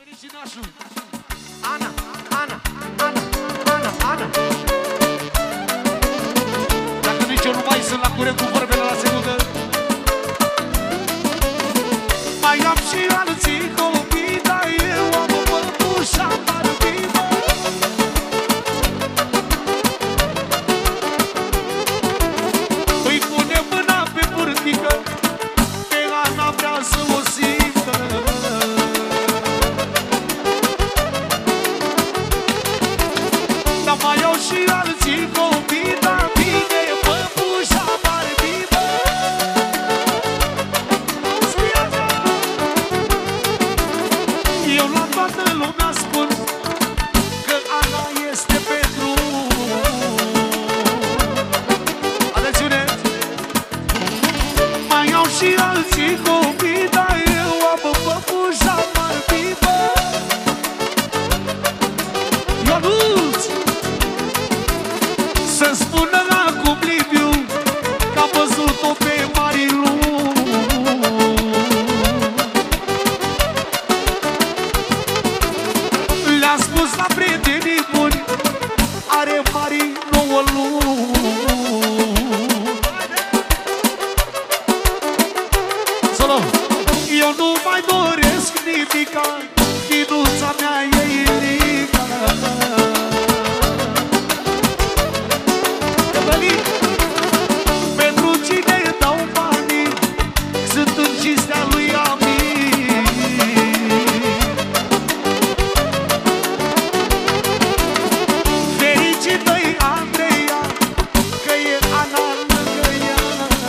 Ana, Ana, Ana, Ana, Ana. Dacă nici eu nu mai sunt la curent cu vorbele la secundă, mai am și alții copii, dar eu am o păpușa barbină. Îi pune mâna pe burtică, pe Ana vrea să o simtă. Dar mai au și alții copii, dar bine e păpușa barbină. Eu la toată lumea spun că Ana este pentru. Atențiune! Mai au și alții copii, dar eu am o păpușa barbină. Ionuț! Să-mi spună acum Liviu că am văzut-o pe Marilu. Le-am spus la prietenii buni, are Mari 9 luni. Solo! Eu nu mai doresc nimica, finuța mea e Irica. Pentru cine dau banii, sunt în cinstea lui Amir. Fericită-i Andreea, că e Ana lângă ea.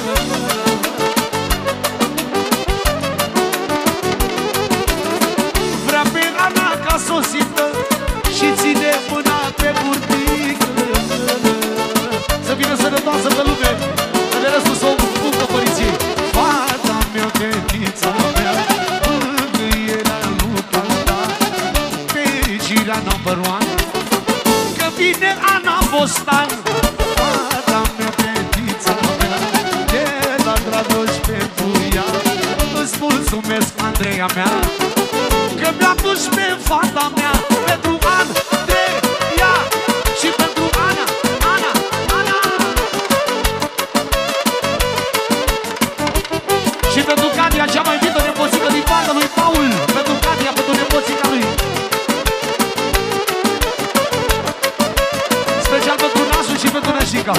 Vrea pe Ana ca s-o simtă și ține mâna pe burtică. Să vină sănătoasă pe lume, că de restul s-o puncă părinții. Fata mea, fetița mea, mângâierea lui tata, fericirea number one, că vine Ana Bostan. Fata mea, fetița mea, de la Dragoș pentru ea, îți mulțumesc, Andreea mea, că mi-a pus pe fata mea, pentru Andreea și pentru Ana. Și pentru Cadia, cea mai iubită nepoțică din partea lui Paul. Pentru Cadia, pentru nepoțica lui. Special pentru nasul și pentru nășica.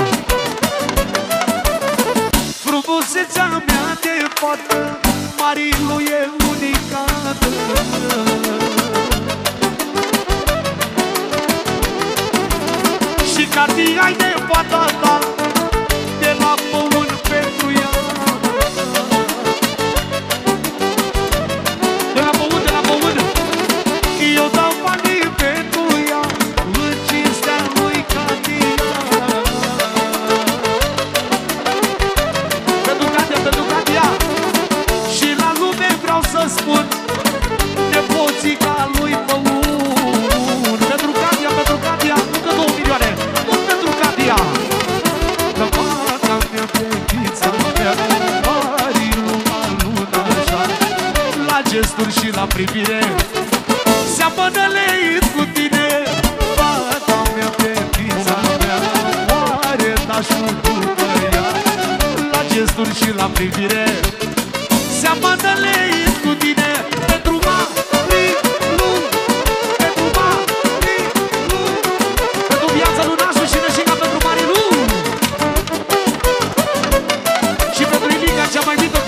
Frumusețea mea de fată, Marilu e unicată. Și Cadia-i de fata ta, de la pământ pentru ea. Eu dau banii pentru ea, în cinstea lui Cadia. Pentru Cadia, pentru Cadia. Și la lume vreau să spun, nepoțica lui Păun. Pentru Cadia, încă 2 milioane. Tot pentru Cadia. Că fata mea, fetița mea, Marilu a luna așa, la gesturi și la privire seamănă leit cu tine. Fata mea, fetița mea, oare n-așul după ea, la gesturi și la privire seamănă leit cu tine. Pentru Marilu, pentru Marilu, pentru viața lui nasul și nășica, pentru Marilu. Și pentru Ilica, cea mai mică